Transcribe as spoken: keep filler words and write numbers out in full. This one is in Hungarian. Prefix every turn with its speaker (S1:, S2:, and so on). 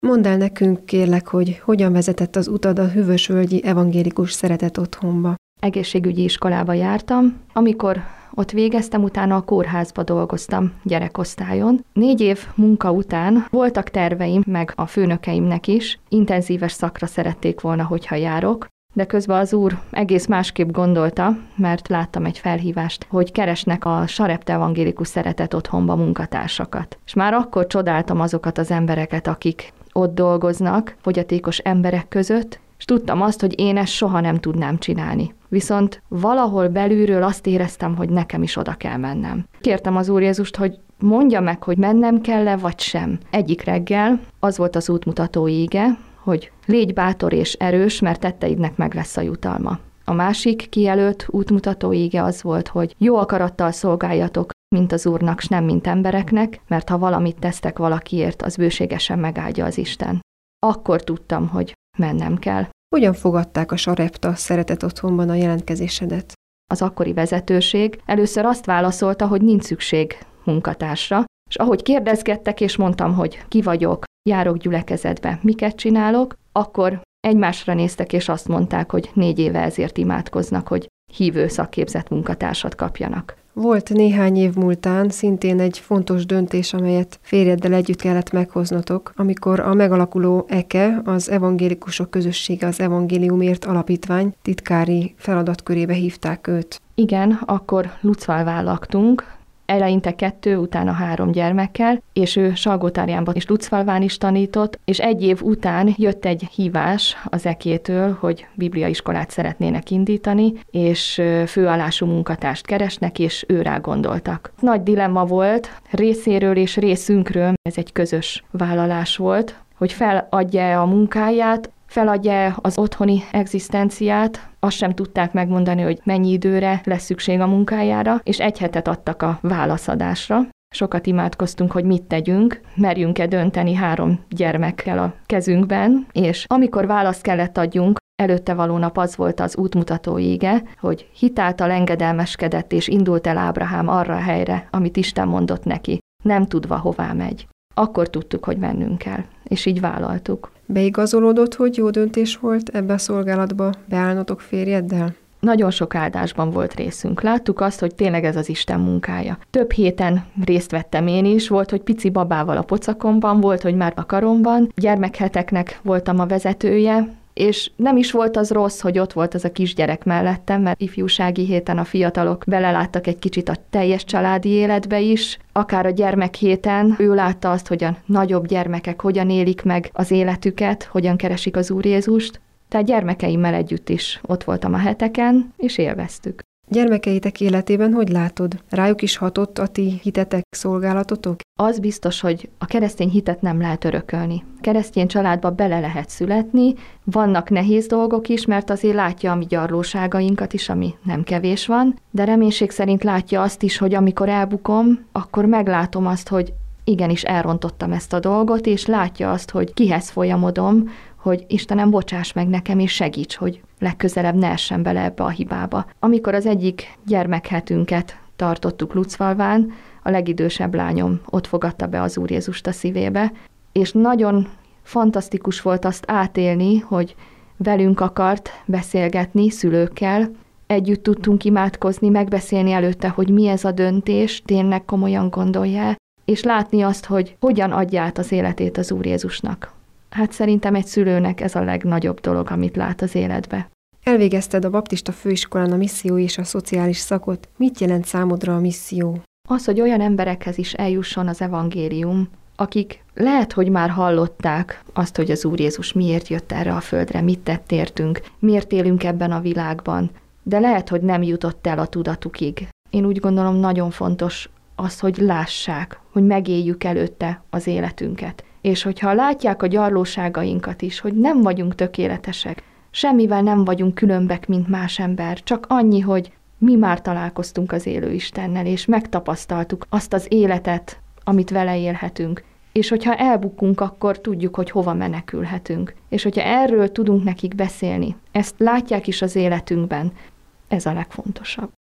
S1: Mondd el nekünk, kérlek, hogy hogyan vezetett az utad a Hűvösvölgyi Evangélikus Szeretet Otthonba.
S2: Egészségügyi iskolába jártam, amikor ott végeztem, utána a kórházba dolgoztam gyerekosztályon. Négy év munka után voltak terveim, meg a főnökeimnek is, intenzíves szakra szerették volna, hogyha járok, de közben az úr egész másképp gondolta, mert láttam egy felhívást, hogy keresnek a Sarepta Evangélikus Szeretet Otthonba munkatársakat. És már akkor csodáltam azokat az embereket, akik ott dolgoznak, fogyatékos emberek között, és tudtam azt, hogy én ezt soha nem tudnám csinálni. Viszont valahol belülről azt éreztem, hogy nekem is oda kell mennem. Kértem az Úr Jézust, hogy mondja meg, hogy mennem kell-e, vagy sem. Egyik reggel az volt az útmutató íge, hogy légy bátor és erős, mert tetteidnek meg lesz a jutalma. A másik kijelölt útmutató íge az volt, hogy jó akarattal szolgáljatok, mint az Úrnak, s nem mint embereknek, mert ha valamit tesztek valakiért, az bőségesen megáldja az Isten. Akkor tudtam, hogy mennem kell.
S1: Hogyan fogadták a Sarepta Szeretet Otthonban a jelentkezésedet?
S2: Az akkori vezetőség először azt válaszolta, hogy nincs szükség munkatársra, és ahogy kérdezgettek, és mondtam, hogy ki vagyok, járok gyülekezetbe, miket csinálok, akkor egymásra néztek, és azt mondták, hogy négy éve ezért imádkoznak, hogy hívő szakképzett munkatársat kapjanak.
S1: Volt néhány év múltán szintén egy fontos döntés, amelyet férjeddel együtt kellett meghoznotok, amikor a megalakuló é ká e, az Evangélikusok Közössége az Evangéliumért Alapítvány titkári feladatkörébe hívták őt.
S2: Igen, akkor Lucválván laktunk, eleinte kettő, utána három gyermekkel, és ő Salgótarjánban és Lucválván is tanított, és egy év után jött egy hívás az é ká-től, hogy bibliaiskolát szeretnének indítani, és főállású munkatárst keresnek, és őrá gondoltak. Nagy dilemma volt részéről és részünkről, ez egy közös vállalás volt, hogy feladja a munkáját, feladja az otthoni egzisztenciát, azt sem tudták megmondani, hogy mennyi időre lesz szükség a munkájára, és egy hetet adtak a válaszadásra. Sokat imádkoztunk, hogy mit tegyünk, merjünk-e dönteni három gyermekkel a kezünkben, és amikor választ kellett adjunk, előtte való nap az volt az útmutató íge, hogy hitáltal engedelmeskedett, és indult el Ábrahám arra a helyre, amit Isten mondott neki, nem tudva hová megy. Akkor tudtuk, hogy mennünk kell, és így vállaltuk.
S1: Beigazolódott, hogy jó döntés volt ebbe a szolgálatba beállnotok férjeddel?
S2: Nagyon sok áldásban volt részünk. Láttuk azt, hogy tényleg ez az Isten munkája. Több héten részt vettem én is, volt, hogy pici babával a pocakomban, volt, hogy már a karomban, gyermekheteknek voltam a vezetője, és nem is volt az rossz, hogy ott volt az a kisgyerek mellettem, mert ifjúsági héten a fiatalok beleláttak egy kicsit a teljes családi életbe is, akár a gyermekhéten ő látta azt, hogy a nagyobb gyermekek hogyan élik meg az életüket, hogyan keresik az Úr Jézust. Tehát gyermekeimmel együtt is ott voltam a heteken, és élveztük.
S1: Gyermekeitek életében hogy látod? Rájuk is hatott a ti hitetek, szolgálatotok?
S2: Az biztos, hogy a keresztény hitet nem lehet örökölni. Keresztény családba bele lehet születni, vannak nehéz dolgok is, mert azért látja a mi gyarlóságainkat is, ami nem kevés van, de reménység szerint látja azt is, hogy amikor elbukom, akkor meglátom azt, hogy igenis elrontottam ezt a dolgot, és látja azt, hogy kihez folyamodom, hogy Istenem, bocsáss meg nekem, és segíts, hogy legközelebb ne essen bele ebbe a hibába. Amikor az egyik gyermekhetünket tartottuk Lucválván, a legidősebb lányom ott fogadta be az Úr Jézust a szívébe, és nagyon fantasztikus volt azt átélni, hogy velünk akart beszélgetni szülőkkel, együtt tudtunk imádkozni, megbeszélni előtte, hogy mi ez a döntés, tényleg komolyan gondolja, és látni azt, hogy hogyan adja át az életét az Úr Jézusnak. Hát szerintem egy szülőnek ez a legnagyobb dolog, amit lát az életbe.
S1: Elvégezted a baptista főiskolán a misszió és a szociális szakot. Mit jelent számodra a misszió?
S2: Az, hogy olyan emberekhez is eljusson az evangélium, akik lehet, hogy már hallották azt, hogy az Úr Jézus miért jött erre a földre, mit tett értünk, miért élünk ebben a világban, de lehet, hogy nem jutott el a tudatukig. Én úgy gondolom, nagyon fontos az, hogy lássák, hogy megéljük előtte az életünket. És hogyha látják a gyarlóságainkat is, hogy nem vagyunk tökéletesek, semmivel nem vagyunk különbek, mint más ember, csak annyi, hogy mi már találkoztunk az élő Istennel, és megtapasztaltuk azt az életet, amit vele élhetünk. És hogyha elbukunk, akkor tudjuk, hogy hova menekülhetünk. És hogyha erről tudunk nekik beszélni, ezt látják is az életünkben, ez a legfontosabb.